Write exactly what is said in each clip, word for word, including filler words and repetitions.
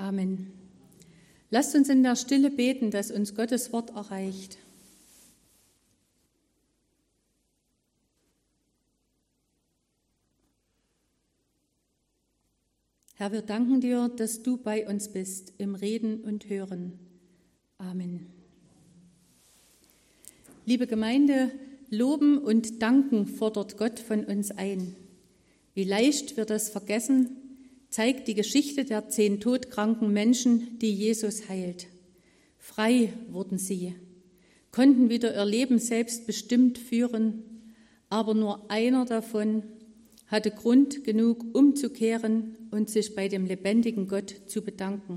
Amen. Lasst uns in der Stille beten, dass uns Gottes Wort erreicht. Herr, wir danken dir, dass du bei uns bist im Reden und Hören. Amen. Liebe Gemeinde, loben und danken fordert Gott von uns ein. Wie leicht wir das vergessen, zeigt die Geschichte der zehn todkranken Menschen, die Jesus heilt. Frei wurden sie, konnten wieder ihr Leben selbstbestimmt führen, aber nur einer davon hatte Grund genug, umzukehren und sich bei dem lebendigen Gott zu bedanken.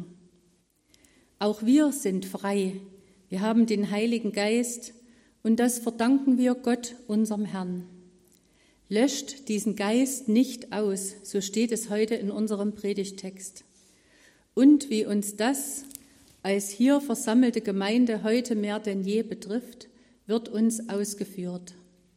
Auch wir sind frei, wir haben den Heiligen Geist und das verdanken wir Gott, unserem Herrn. Löscht diesen Geist nicht aus, so steht es heute in unserem Predigttext. Und wie uns das als hier versammelte Gemeinde heute mehr denn je betrifft, wird uns ausgeführt.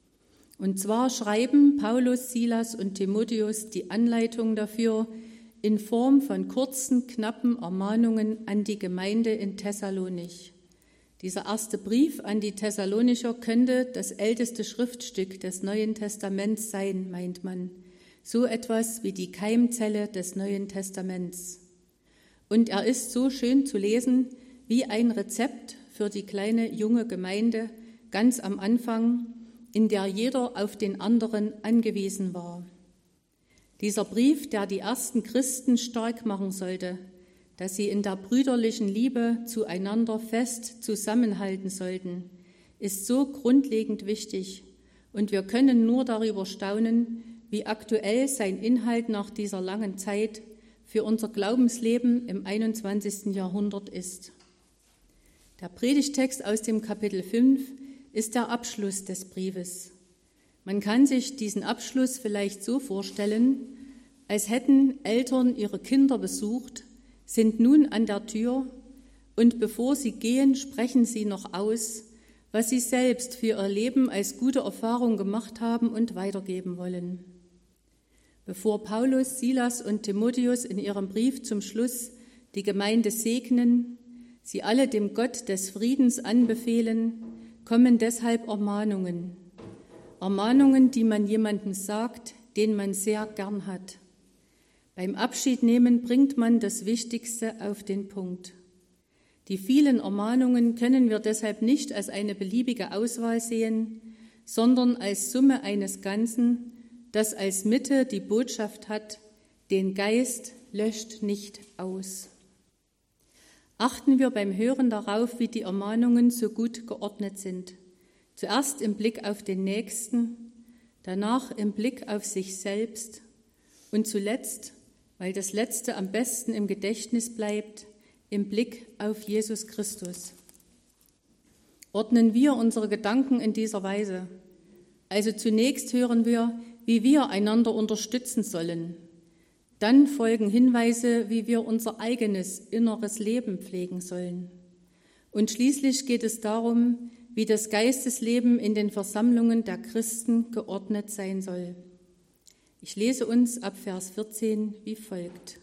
Und zwar schreiben Paulus, Silas und Timotheus die Anleitung dafür in Form von kurzen, knappen Ermahnungen an die Gemeinde in Thessalonich. Dieser erste Brief an die Thessalonicher könnte das älteste Schriftstück des Neuen Testaments sein, meint man. So etwas wie die Keimzelle des Neuen Testaments. Und er ist so schön zu lesen wie ein Rezept für die kleine junge Gemeinde ganz am Anfang, in der jeder auf den anderen angewiesen war. Dieser Brief, der die ersten Christen stark machen sollte, dass sie in der brüderlichen Liebe zueinander fest zusammenhalten sollten, ist so grundlegend wichtig und wir können nur darüber staunen, wie aktuell sein Inhalt nach dieser langen Zeit für unser Glaubensleben im einundzwanzigsten Jahrhundert ist. Der Predigtext aus dem Kapitel fünf ist der Abschluss des Briefes. Man kann sich diesen Abschluss vielleicht so vorstellen, als hätten Eltern ihre Kinder besucht, sind nun an der Tür und bevor sie gehen, sprechen sie noch aus, was sie selbst für ihr Leben als gute Erfahrung gemacht haben und weitergeben wollen. Bevor Paulus, Silas und Timotheus in ihrem Brief zum Schluss die Gemeinde segnen, sie alle dem Gott des Friedens anbefehlen, kommen deshalb Ermahnungen. Ermahnungen, die man jemandem sagt, den man sehr gern hat. Beim Abschiednehmen bringt man das Wichtigste auf den Punkt. Die vielen Ermahnungen können wir deshalb nicht als eine beliebige Auswahl sehen, sondern als Summe eines Ganzen, das als Mitte die Botschaft hat, den Geist löscht nicht aus. Achten wir beim Hören darauf, wie die Ermahnungen so gut geordnet sind. Zuerst im Blick auf den Nächsten, danach im Blick auf sich selbst und zuletzt, weil das Letzte am besten im Gedächtnis bleibt, im Blick auf Jesus Christus. Ordnen wir unsere Gedanken in dieser Weise. Also zunächst hören wir, wie wir einander unterstützen sollen. Dann folgen Hinweise, wie wir unser eigenes inneres Leben pflegen sollen. Und schließlich geht es darum, wie das Geistesleben in den Versammlungen der Christen geordnet sein soll. Ich lese uns ab Vers vierzehn wie folgt.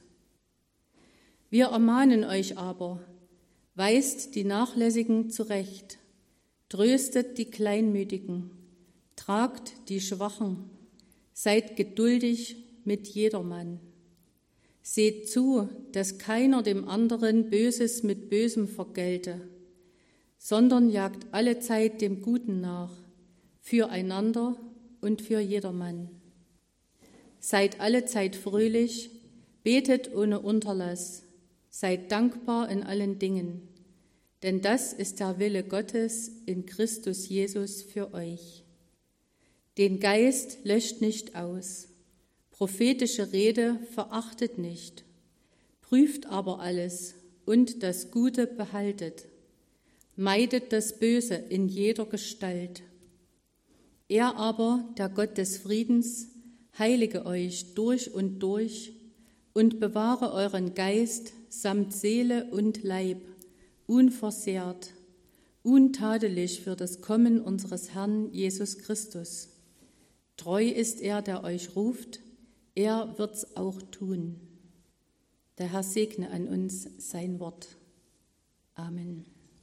Wir ermahnen euch aber, weist die Nachlässigen zurecht, tröstet die Kleinmütigen, tragt die Schwachen, seid geduldig mit jedermann. Seht zu, dass keiner dem anderen Böses mit Bösem vergelte, sondern jagt allezeit dem Guten nach, füreinander und für jedermann. Seid allezeit fröhlich, betet ohne Unterlass, seid dankbar in allen Dingen, denn das ist der Wille Gottes in Christus Jesus für euch. Den Geist löscht nicht aus, prophetische Rede verachtet nicht, prüft aber alles und das Gute behaltet, meidet das Böse in jeder Gestalt. Er aber, der Gott des Friedens, heilige euch durch und durch und bewahre euren Geist samt Seele und Leib, unversehrt, untadelig für das Kommen unseres Herrn Jesus Christus. Treu ist er, der euch ruft, er wird's auch tun. Der Herr segne an uns sein Wort. Amen.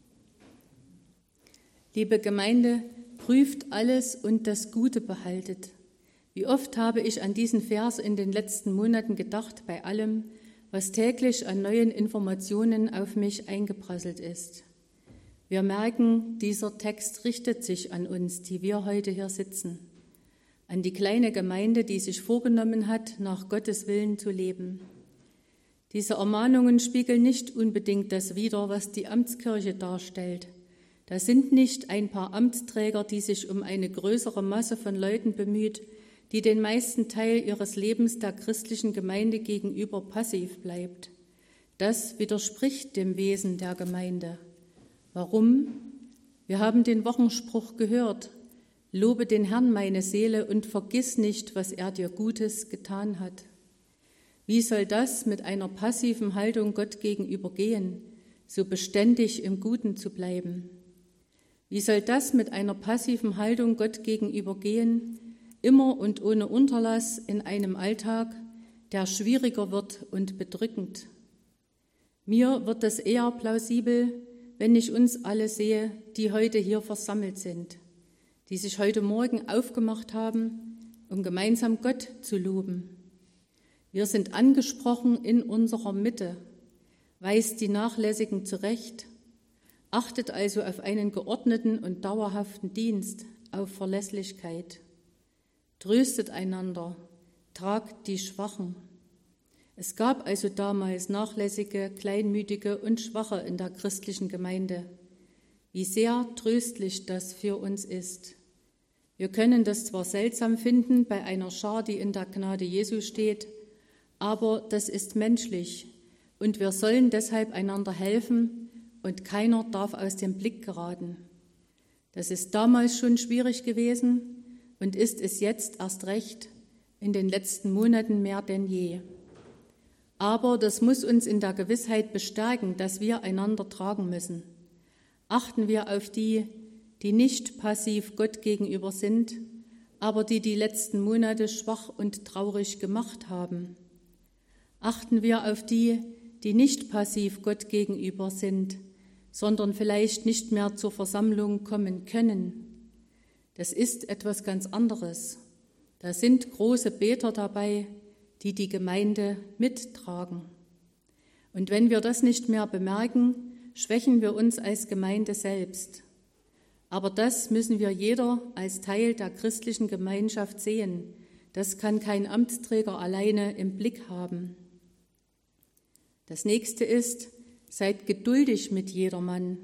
Liebe Gemeinde, prüft alles und das Gute behaltet. Wie oft habe ich an diesen Vers in den letzten Monaten gedacht, bei allem, was täglich an neuen Informationen auf mich eingeprasselt ist. Wir merken, dieser Text richtet sich an uns, die wir heute hier sitzen, an die kleine Gemeinde, die sich vorgenommen hat, nach Gottes Willen zu leben. Diese Ermahnungen spiegeln nicht unbedingt das wider, was die Amtskirche darstellt. Das sind nicht ein paar Amtsträger, die sich um eine größere Masse von Leuten bemüht, die den meisten Teil ihres Lebens der christlichen Gemeinde gegenüber passiv bleibt. Das widerspricht dem Wesen der Gemeinde. Warum? Wir haben den Wochenspruch gehört: Lobe den Herrn, meine Seele, und vergiss nicht, was er dir Gutes getan hat. Wie soll das mit einer passiven Haltung Gott gegenüber gehen, so beständig im Guten zu bleiben? Wie soll das mit einer passiven Haltung Gott gegenüber gehen, immer und ohne Unterlass in einem Alltag, der schwieriger wird und bedrückend? Mir wird das eher plausibel, wenn ich uns alle sehe, die heute hier versammelt sind, die sich heute Morgen aufgemacht haben, um gemeinsam Gott zu loben. Wir sind angesprochen in unserer Mitte, weist die Nachlässigen zurecht, achtet also auf einen geordneten und dauerhaften Dienst, auf Verlässlichkeit. Tröstet einander, tragt die Schwachen. Es gab also damals Nachlässige, Kleinmütige und Schwache in der christlichen Gemeinde. Wie sehr tröstlich das für uns ist. Wir können das zwar seltsam finden bei einer Schar, die in der Gnade Jesu steht, aber das ist menschlich und wir sollen deshalb einander helfen und keiner darf aus dem Blick geraten. Das ist damals schon schwierig gewesen und ist es jetzt erst recht, in den letzten Monaten mehr denn je. Aber das muss uns in der Gewissheit bestärken, dass wir einander tragen müssen. Achten wir auf die, die nicht passiv Gott gegenüber sind, aber die die letzten Monate schwach und traurig gemacht haben. Achten wir auf die, die nicht passiv Gott gegenüber sind, sondern vielleicht nicht mehr zur Versammlung kommen können. Das ist etwas ganz anderes. Da sind große Beter dabei, die die Gemeinde mittragen. Und wenn wir das nicht mehr bemerken, schwächen wir uns als Gemeinde selbst. Aber das müssen wir jeder als Teil der christlichen Gemeinschaft sehen. Das kann kein Amtsträger alleine im Blick haben. Das nächste ist, seid geduldig mit jedermann.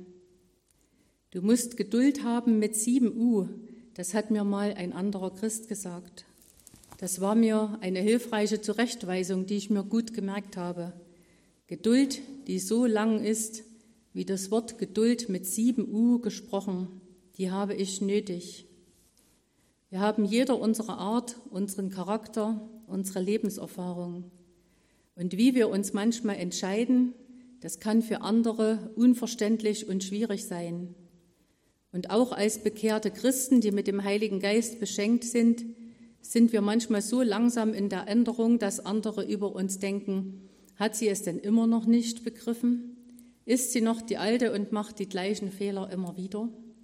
Du musst Geduld haben mit sieben U, das hat mir mal ein anderer Christ gesagt. Das war mir eine hilfreiche Zurechtweisung, die ich mir gut gemerkt habe. Geduld, die so lang ist, wie das Wort Geduld mit sieben U gesprochen, die habe ich nötig. Wir haben jeder unsere Art, unseren Charakter, unsere Lebenserfahrung. Und wie wir uns manchmal entscheiden, das kann für andere unverständlich und schwierig sein. Und auch als bekehrte Christen, die mit dem Heiligen Geist beschenkt sind, sind wir manchmal so langsam in der Änderung, dass andere über uns denken, hat sie es denn immer noch nicht begriffen? Ist sie noch die Alte und macht die gleichen Fehler immer wieder?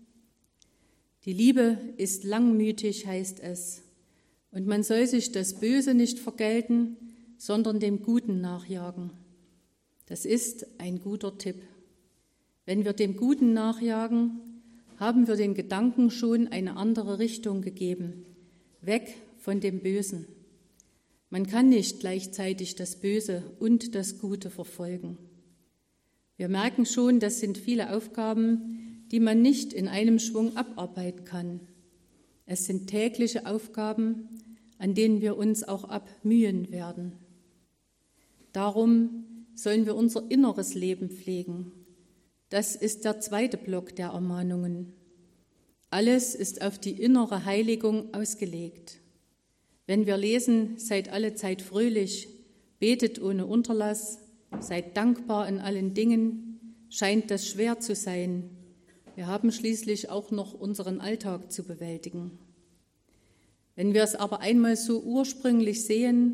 Die Liebe ist langmütig, heißt es. Und man soll sich das Böse nicht vergelten, sondern dem Guten nachjagen. Das ist ein guter Tipp. Wenn wir dem Guten nachjagen, haben wir den Gedanken schon eine andere Richtung gegeben, weg von dem Bösen. Man kann nicht gleichzeitig das Böse und das Gute verfolgen. Wir merken schon, das sind viele Aufgaben, die man nicht in einem Schwung abarbeiten kann. Es sind tägliche Aufgaben, an denen wir uns auch abmühen werden. Darum sollen wir unser inneres Leben pflegen. Das ist der zweite Block der Ermahnungen. Alles ist auf die innere Heiligung ausgelegt. Wenn wir lesen, seid alle Zeit fröhlich, betet ohne Unterlass, seid dankbar in allen Dingen, scheint das schwer zu sein. Wir haben schließlich auch noch unseren Alltag zu bewältigen. Wenn wir es aber einmal so ursprünglich sehen,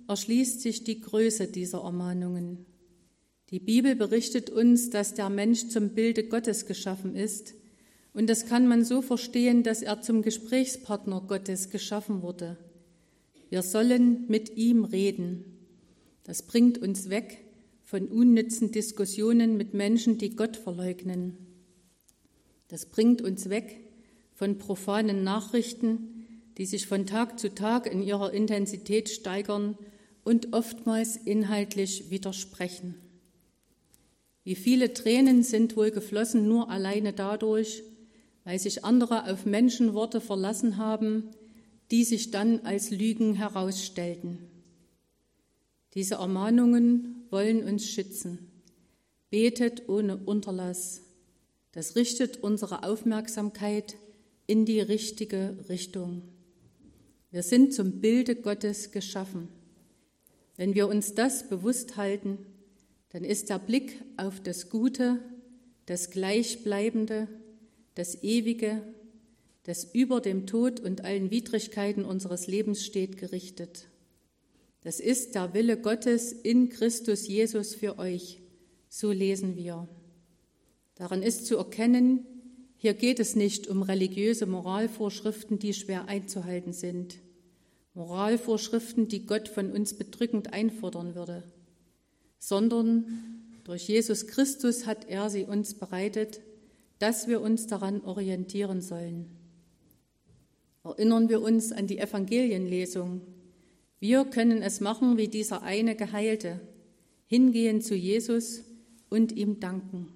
erschließt sich die Größe dieser Ermahnungen. Die Bibel berichtet uns, dass der Mensch zum Bilde Gottes geschaffen ist, und das kann man so verstehen, dass er zum Gesprächspartner Gottes geschaffen wurde. Wir sollen mit ihm reden. Das bringt uns weg von unnützen Diskussionen mit Menschen, die Gott verleugnen. Das bringt uns weg von profanen Nachrichten, die sich von Tag zu Tag in ihrer Intensität steigern und oftmals inhaltlich widersprechen. Wie viele Tränen sind wohl geflossen nur alleine dadurch, weil sich andere auf Menschenworte verlassen haben, die sich dann als Lügen herausstellten. Diese Ermahnungen wollen uns schützen. Betet ohne Unterlass. Das richtet unsere Aufmerksamkeit in die richtige Richtung. Wir sind zum Bilde Gottes geschaffen. Wenn wir uns das bewusst halten, dann ist der Blick auf das Gute, das Gleichbleibende, das Ewige, das über dem Tod und allen Widrigkeiten unseres Lebens steht, gerichtet. Das ist der Wille Gottes in Christus Jesus für euch, so lesen wir. Daran ist zu erkennen, hier geht es nicht um religiöse Moralvorschriften, die schwer einzuhalten sind. Moralvorschriften, die Gott von uns bedrückend einfordern würde, sondern durch Jesus Christus hat er sie uns bereitet, dass wir uns daran orientieren sollen. Erinnern wir uns an die Evangelienlesung. Wir können es machen wie dieser eine Geheilte, hingehen zu Jesus und ihm danken.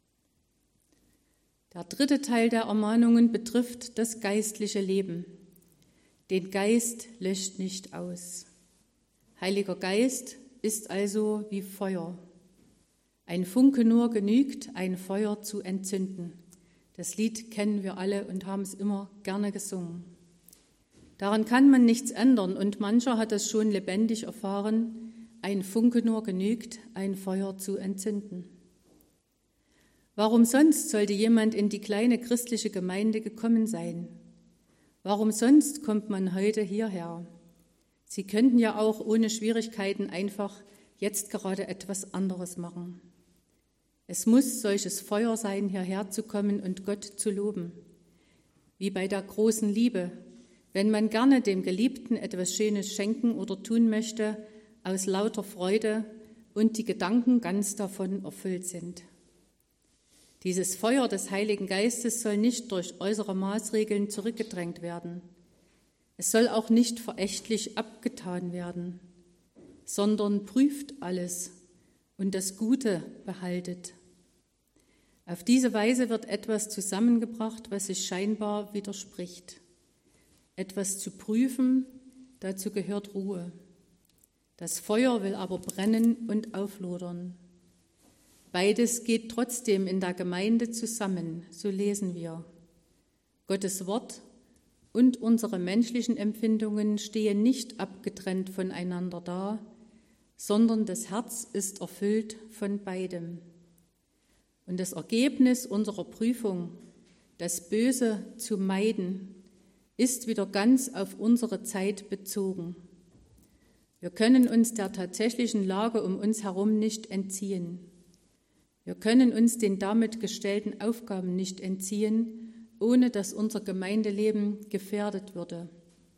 Der dritte Teil der Ermahnungen betrifft das geistliche Leben. Den Geist löscht nicht aus. Heiliger Geist ist also wie Feuer. Ein Funke nur genügt, ein Feuer zu entzünden. Das Lied kennen wir alle und haben es immer gerne gesungen. Daran kann man nichts ändern und mancher hat es schon lebendig erfahren, ein Funke nur genügt, ein Feuer zu entzünden. Warum sonst sollte jemand in die kleine christliche Gemeinde gekommen sein? Warum sonst kommt man heute hierher? Sie könnten ja auch ohne Schwierigkeiten einfach jetzt gerade etwas anderes machen. Es muss solches Feuer sein, hierher zu kommen und Gott zu loben. Wie bei der großen Liebe, wenn man gerne dem Geliebten etwas Schönes schenken oder tun möchte, aus lauter Freude und die Gedanken ganz davon erfüllt sind. Dieses Feuer des Heiligen Geistes soll nicht durch äußere Maßregeln zurückgedrängt werden. Es soll auch nicht verächtlich abgetan werden, sondern prüft alles und das Gute behaltet. Auf diese Weise wird etwas zusammengebracht, was sich scheinbar widerspricht. Etwas zu prüfen, dazu gehört Ruhe. Das Feuer will aber brennen und auflodern. Beides geht trotzdem in der Gemeinde zusammen, so lesen wir. Gottes Wort und unsere menschlichen Empfindungen stehen nicht abgetrennt voneinander da, sondern das Herz ist erfüllt von beidem. Und das Ergebnis unserer Prüfung, das Böse zu meiden, ist wieder ganz auf unsere Zeit bezogen. Wir können uns der tatsächlichen Lage um uns herum nicht entziehen. Wir können uns den damit gestellten Aufgaben nicht entziehen, ohne dass unser Gemeindeleben gefährdet würde.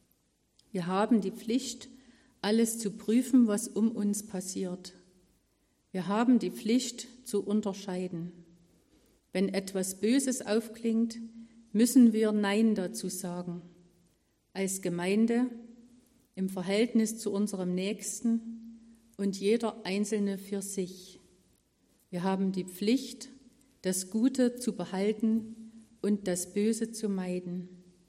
Wir haben die Pflicht, alles zu prüfen, was um uns passiert. Wir haben die Pflicht, zu unterscheiden. Wenn etwas Böses aufklingt, müssen wir Nein dazu sagen. Als Gemeinde, im Verhältnis zu unserem Nächsten und jeder Einzelne für sich. Wir haben die Pflicht, das Gute zu behalten und das Böse zu meiden.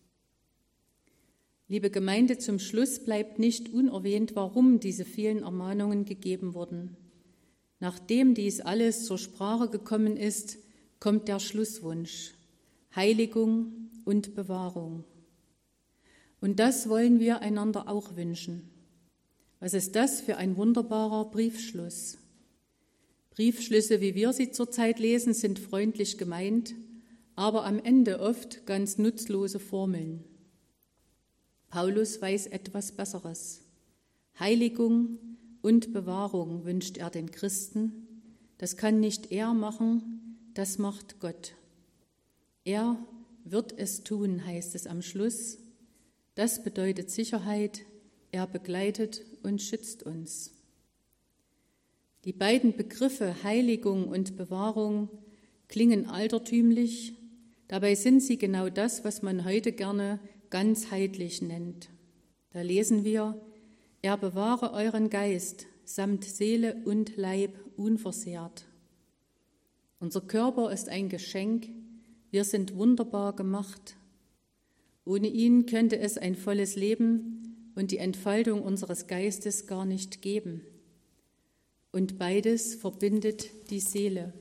Liebe Gemeinde, zum Schluss bleibt nicht unerwähnt, warum diese vielen Ermahnungen gegeben wurden. Nachdem dies alles zur Sprache gekommen ist, kommt der Schlusswunsch: Heiligung und Bewahrung. Und das wollen wir einander auch wünschen. Was ist das für ein wunderbarer Briefschluss? Briefschlüsse, wie wir sie zurzeit lesen, sind freundlich gemeint, aber am Ende oft ganz nutzlose Formeln. Paulus weiß etwas Besseres. Heiligung und Bewahrung wünscht er den Christen. Das kann nicht er machen, das macht Gott. Er wird es tun, heißt es am Schluss. Das bedeutet Sicherheit, er begleitet und schützt uns. Die beiden Begriffe Heiligung und Bewahrung klingen altertümlich, dabei sind sie genau das, was man heute gerne ganzheitlich nennt. Da lesen wir, er bewahre euren Geist samt Seele und Leib unversehrt. Unser Körper ist ein Geschenk, wir sind wunderbar gemacht. Ohne ihn könnte es ein volles Leben und die Entfaltung unseres Geistes gar nicht geben. Und beides verbindet die Seele.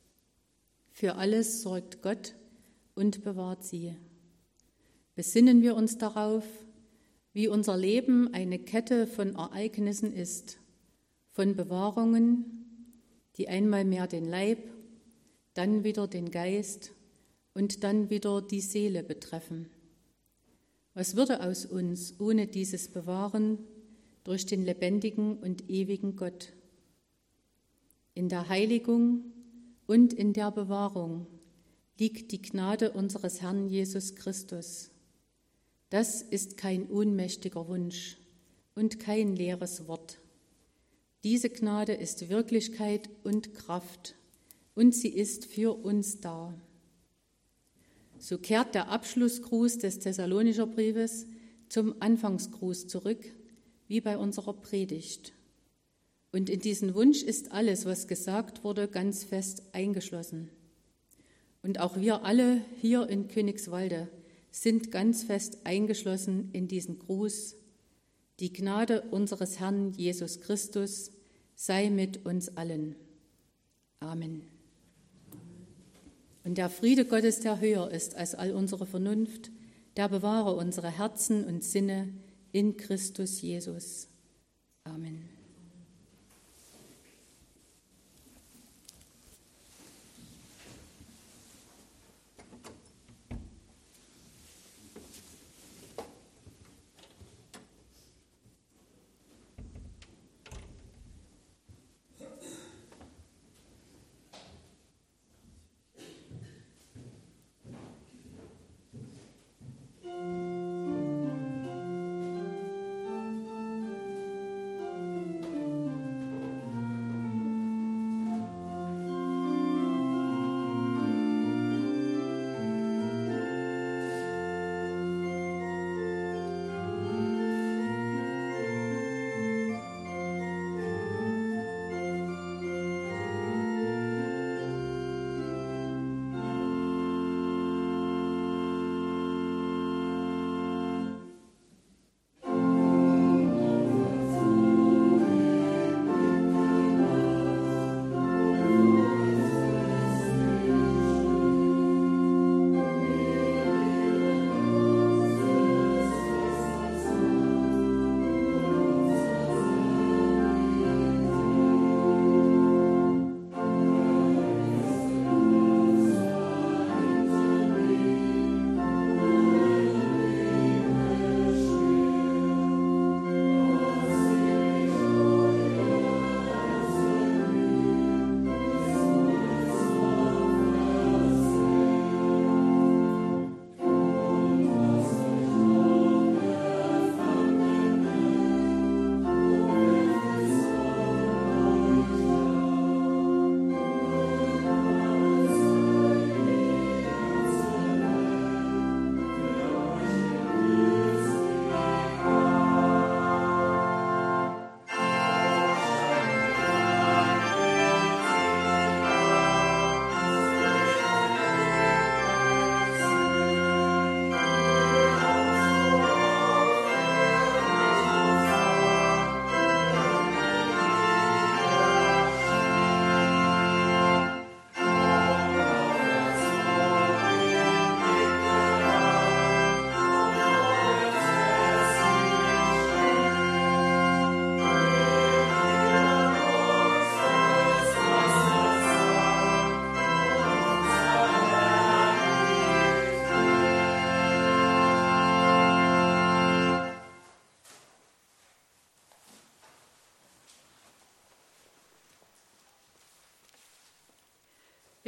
Für alles sorgt Gott und bewahrt sie. Besinnen wir uns darauf, wie unser Leben eine Kette von Ereignissen ist, von Bewahrungen, die einmal mehr den Leib, dann wieder den Geist und dann wieder die Seele betreffen. Was würde aus uns ohne dieses Bewahren durch den lebendigen und ewigen Gott? In der Heiligung und in der Bewahrung liegt die Gnade unseres Herrn Jesus Christus. Das ist kein ohnmächtiger Wunsch und kein leeres Wort. Diese Gnade ist Wirklichkeit und Kraft und sie ist für uns da. So kehrt der Abschlussgruß des Thessalonicher Briefes zum Anfangsgruß zurück, wie bei unserer Predigt. Und in diesen Wunsch ist alles, was gesagt wurde, ganz fest eingeschlossen. Und auch wir alle hier in Königswalde sind ganz fest eingeschlossen in diesen Gruß. Die Gnade unseres Herrn Jesus Christus sei mit uns allen. Amen. Und der Friede Gottes, der höher ist als all unsere Vernunft, der bewahre unsere Herzen und Sinne in Christus Jesus. Amen.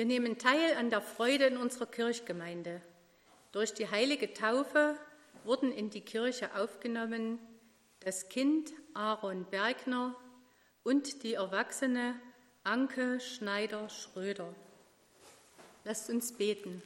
Wir nehmen teil an der Freude in unserer Kirchgemeinde. Durch die heilige Taufe wurden in die Kirche aufgenommen das Kind Aaron Bergner und die Erwachsene Anke Schneider-Schröder. Lasst uns beten.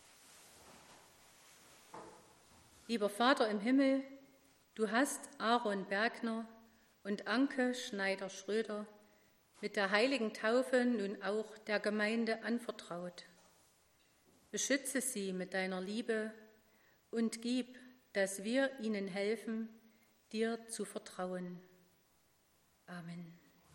Lieber Vater im Himmel, du hast Aaron Bergner und Anke Schneider-Schröder mit der heiligen Taufe nun auch der Gemeinde anvertraut. Beschütze sie mit deiner Liebe und gib, dass wir ihnen helfen, dir zu vertrauen. Amen.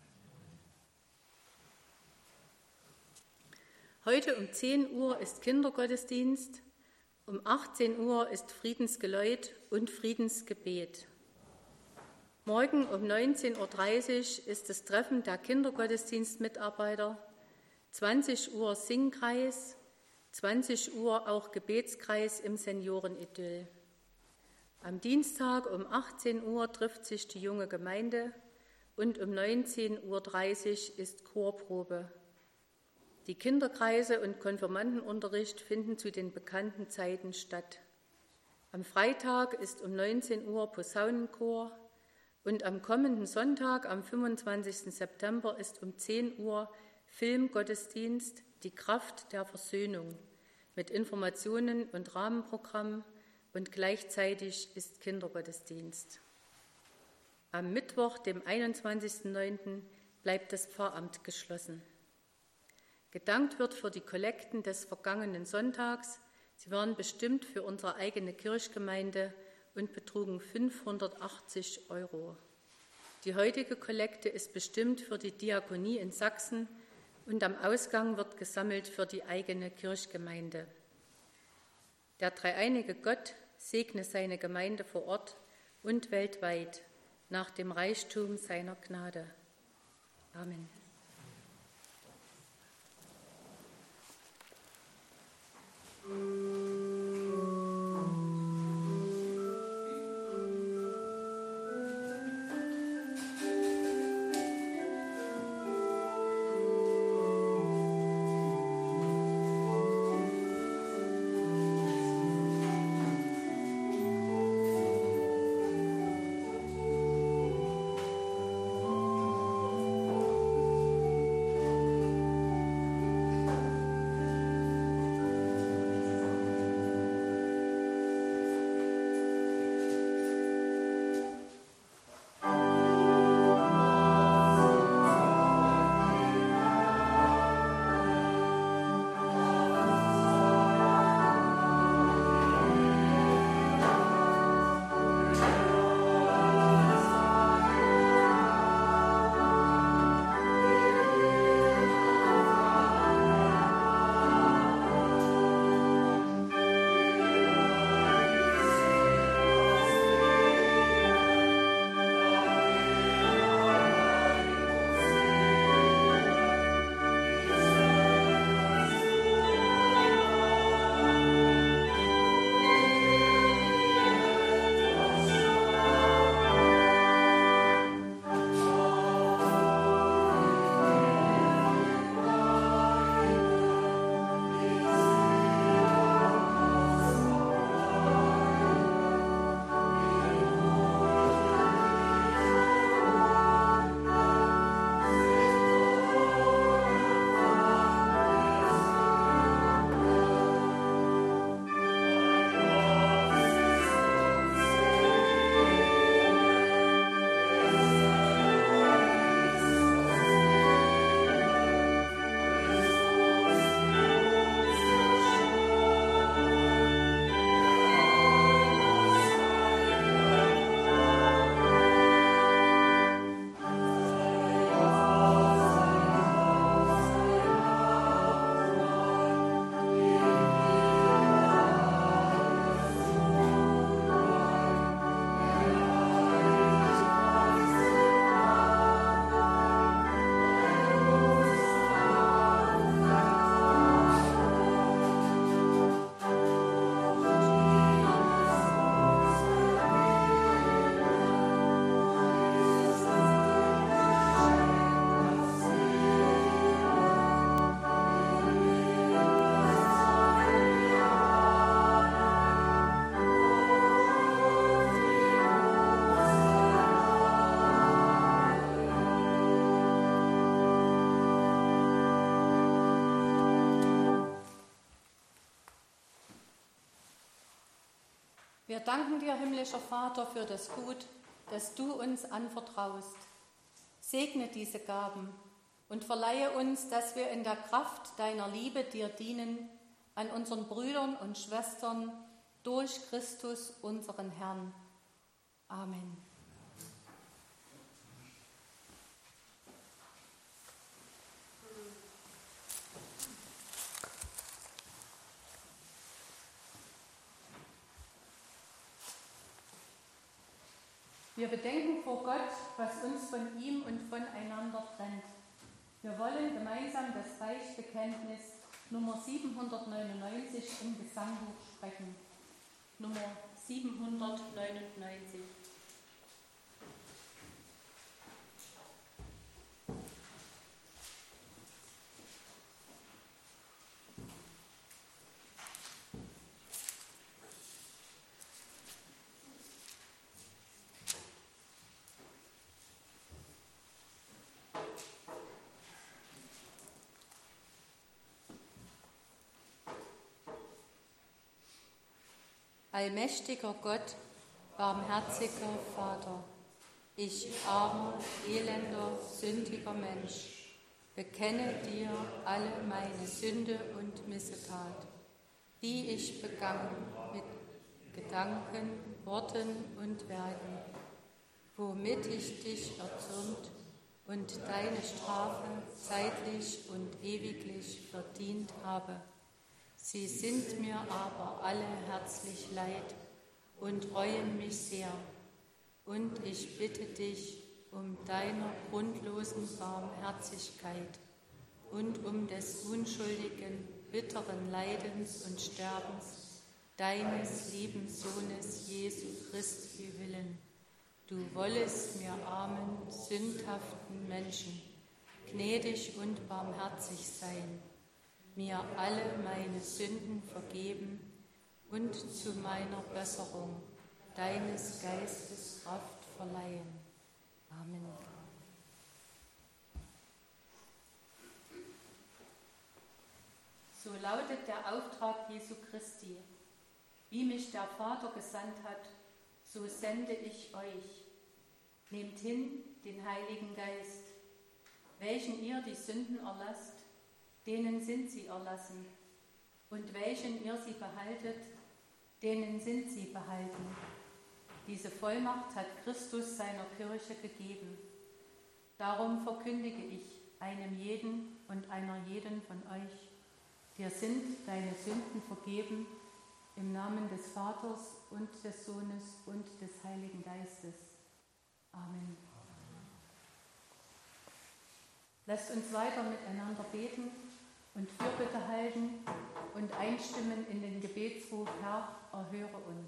Heute um zehn Uhr ist Kindergottesdienst, um achtzehn Uhr ist Friedensgeläut und Friedensgebet. Morgen um neunzehn Uhr dreißig ist das Treffen der Kindergottesdienstmitarbeiter, zwanzig Uhr Singkreis, zwanzig Uhr auch Gebetskreis im Seniorenidyll. Am Dienstag um achtzehn Uhr trifft sich die junge Gemeinde und um neunzehn Uhr dreißig ist Chorprobe. Die Kinderkreise und Konfirmandenunterricht finden zu den bekannten Zeiten statt. Am Freitag ist um neunzehn Uhr Posaunenchor und am kommenden Sonntag, am fünfundzwanzigsten September, ist um zehn Uhr Filmgottesdienst Die Kraft der Versöhnung mit Informationen und Rahmenprogramm und gleichzeitig ist Kindergottesdienst. Am Mittwoch, dem einundzwanzigsten neunten bleibt das Pfarramt geschlossen. Gedankt wird für die Kollekten des vergangenen Sonntags. Sie waren bestimmt für unsere eigene Kirchgemeinde und betrugen fünfhundertachtzig Euro. Die heutige Kollekte ist bestimmt für die Diakonie in Sachsen und am Ausgang wird gesammelt für die eigene Kirchgemeinde. Der dreieinige Gott segne seine Gemeinde vor Ort und weltweit nach dem Reichtum seiner Gnade. Amen. Wir danken dir, himmlischer Vater, für das Gut, das du uns anvertraust. Segne diese Gaben und verleihe uns, dass wir in der Kraft deiner Liebe dir dienen, an unseren Brüdern und Schwestern durch Christus, unseren Herrn. Amen. Wir bedenken vor Gott, was uns von ihm und voneinander trennt. Wir wollen gemeinsam das Beichtbekenntnis Nummer siebenhundertneunundneunzig im Gesangbuch sprechen. Nummer siebenhundertneunundneunzig. Allmächtiger Gott, barmherziger Vater, ich armer, elender, sündiger Mensch, bekenne dir alle meine Sünde und Missetat, die ich begangen mit Gedanken, Worten und Werken, womit ich dich erzürnt und deine Strafe zeitlich und ewiglich verdient habe. Sie sind mir aber alle herzlich leid und reuen mich sehr. Und ich bitte dich um deiner grundlosen Barmherzigkeit und um des unschuldigen, bitteren Leidens und Sterbens deines lieben Sohnes Jesu Christi willen. Du wollest mir armen, sündhaften Menschen gnädig und barmherzig sein, mir alle meine Sünden vergeben und zu meiner Besserung deines Geistes Kraft verleihen. Amen. So lautet der Auftrag Jesu Christi. Wie mich der Vater gesandt hat, so sende ich euch. Nehmt hin den Heiligen Geist, welchen ihr die Sünden erlasst, denen sind sie erlassen, und welchen ihr sie behaltet, denen sind sie behalten. Diese Vollmacht hat Christus seiner Kirche gegeben. Darum verkündige ich einem jeden und einer jeden von euch, dir sind deine Sünden vergeben, im Namen des Vaters und des Sohnes und des Heiligen Geistes. Amen. Lasst uns weiter miteinander beten und Fürbitte halten und einstimmen in den Gebetsruf: Herr, erhöre uns.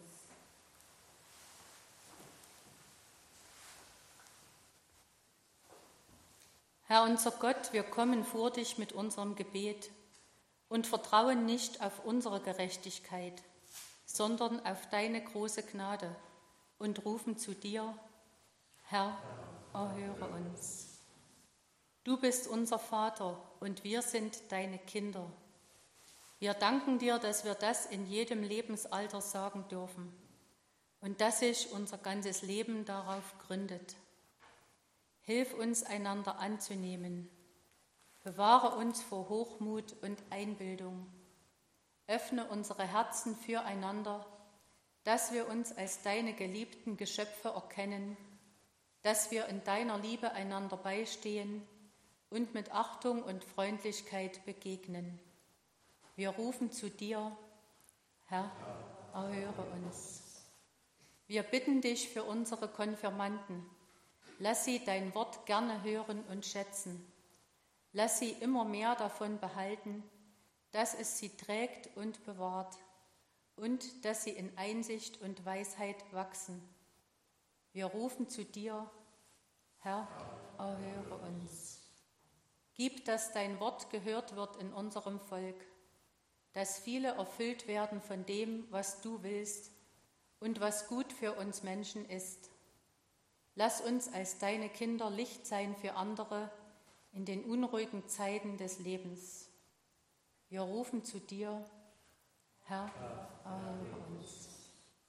Herr unser Gott, wir kommen vor dich mit unserem Gebet und vertrauen nicht auf unsere Gerechtigkeit, sondern auf deine große Gnade und rufen zu dir: Herr, erhöre uns. Du bist unser Vater und wir sind deine Kinder. Wir danken dir, dass wir das in jedem Lebensalter sagen dürfen und dass sich unser ganzes Leben darauf gründet. Hilf uns, einander anzunehmen. Bewahre uns vor Hochmut und Einbildung. Öffne unsere Herzen füreinander, dass wir uns als deine geliebten Geschöpfe erkennen, dass wir in deiner Liebe einander beistehen und mit Achtung und Freundlichkeit begegnen. Wir rufen zu dir: Herr, erhöre uns. Wir bitten dich für unsere Konfirmanden. Lass sie dein Wort gerne hören und schätzen. Lass sie immer mehr davon behalten, dass es sie trägt und bewahrt und dass sie in Einsicht und Weisheit wachsen. Wir rufen zu dir: Herr, erhöre uns. Gib, dass dein Wort gehört wird in unserem Volk, dass viele erfüllt werden von dem, was du willst und was gut für uns Menschen ist. Lass uns als deine Kinder Licht sein für andere in den unruhigen Zeiten des Lebens. Wir rufen zu dir: Herr, erhöre uns.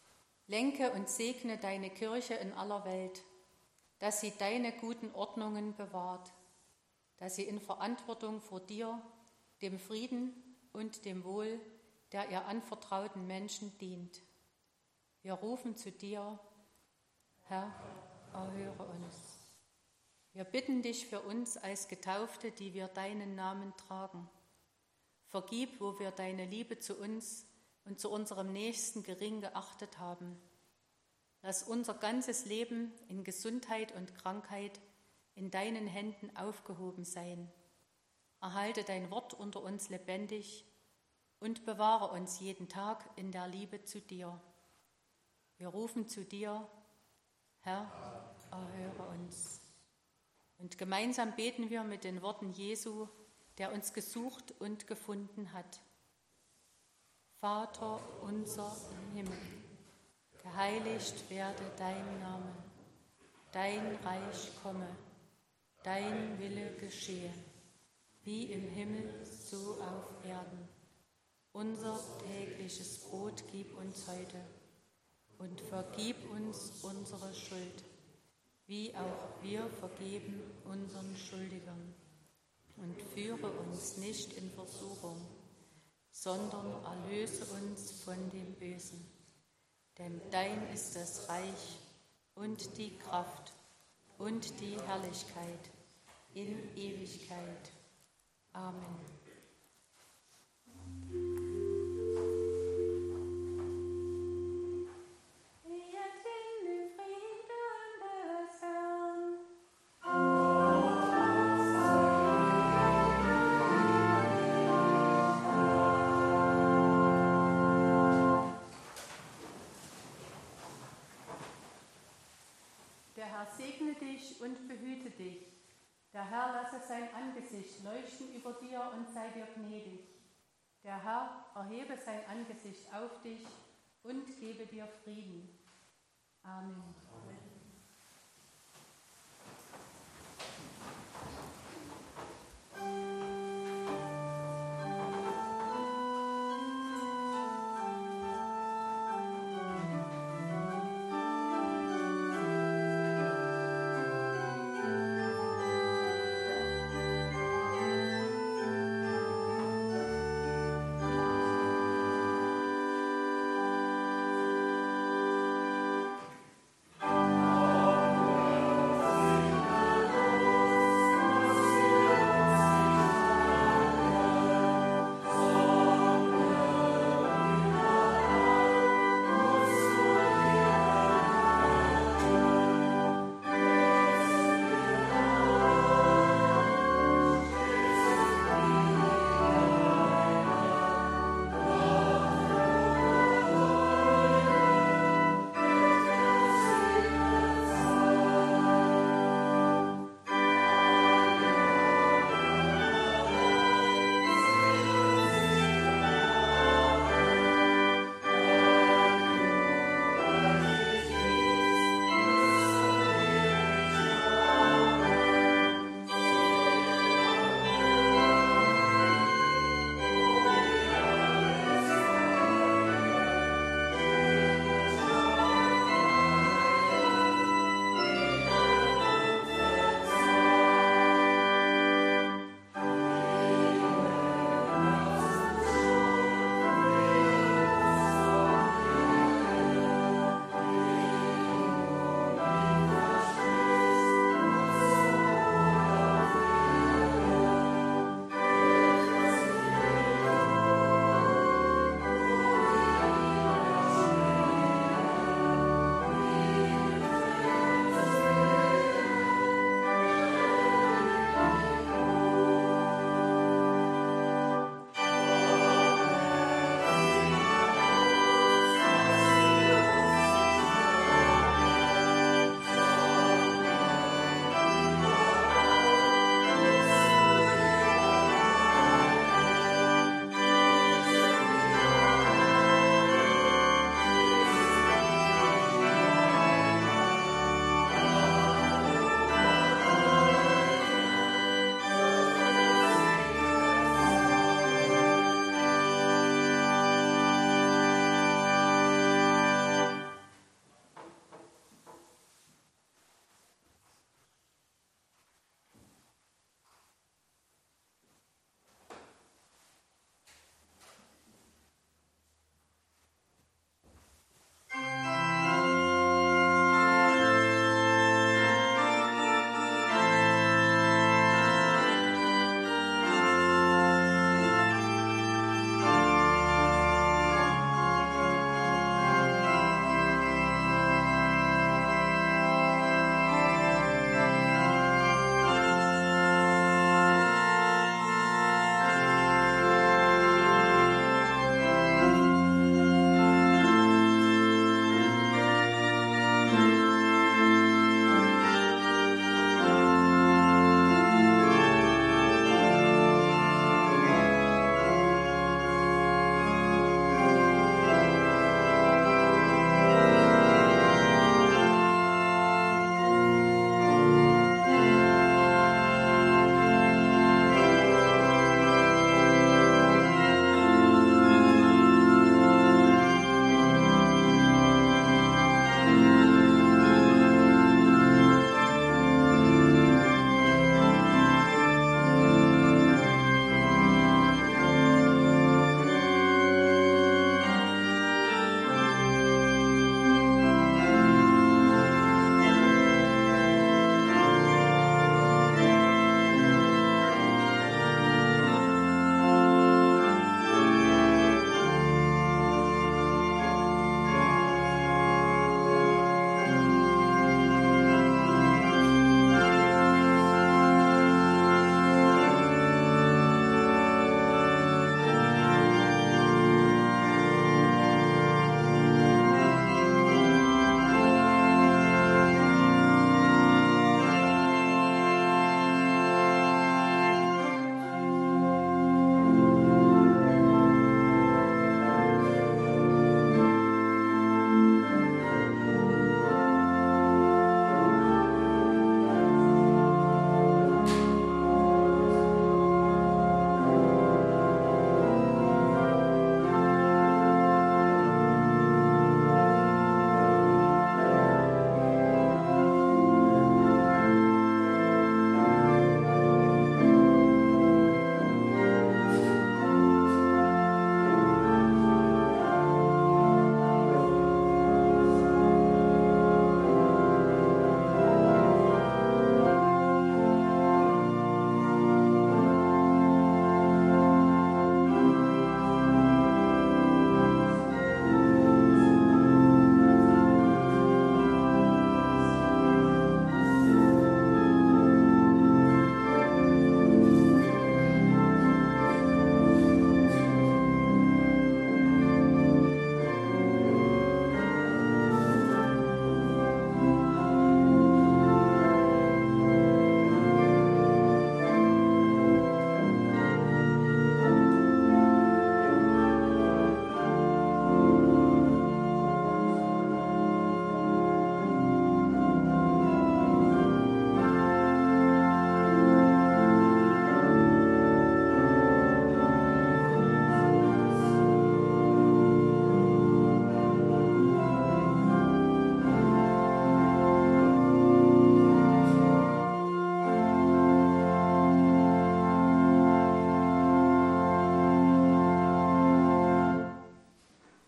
Lenke und segne deine Kirche in aller Welt, dass sie deine guten Ordnungen bewahrt, dass sie in Verantwortung vor dir, dem Frieden und dem Wohl der ihr anvertrauten Menschen dient. Wir rufen zu dir, Herr, erhöre uns. Wir bitten dich für uns als Getaufte, die wir deinen Namen tragen. Vergib, wo wir deine Liebe zu uns und zu unserem Nächsten gering geachtet haben. Lass unser ganzes Leben in Gesundheit und Krankheit in deinen Händen aufgehoben sein. Erhalte dein Wort unter uns lebendig und bewahre uns jeden Tag in der Liebe zu dir. Wir rufen zu dir, Herr, erhöre uns. Und gemeinsam beten wir mit den Worten Jesu, der uns gesucht und gefunden hat. Vater unser im Himmel, geheiligt werde dein Name, dein Reich komme, dein Wille geschehe, wie im Himmel, so auf Erden. Unser tägliches Brot gib uns heute und vergib uns unsere Schuld, wie auch wir vergeben unseren Schuldigern. Und führe uns nicht in Versuchung, sondern erlöse uns von dem Bösen. Denn dein ist das Reich und die Kraft und die Herrlichkeit in Ewigkeit. Amen. Der Herr segne dich und behüte dich. Der Herr lasse sein Angesicht leuchten über dir und sei dir gnädig. Der Herr erhebe sein Angesicht auf dich und gebe dir Frieden. Amen. Amen.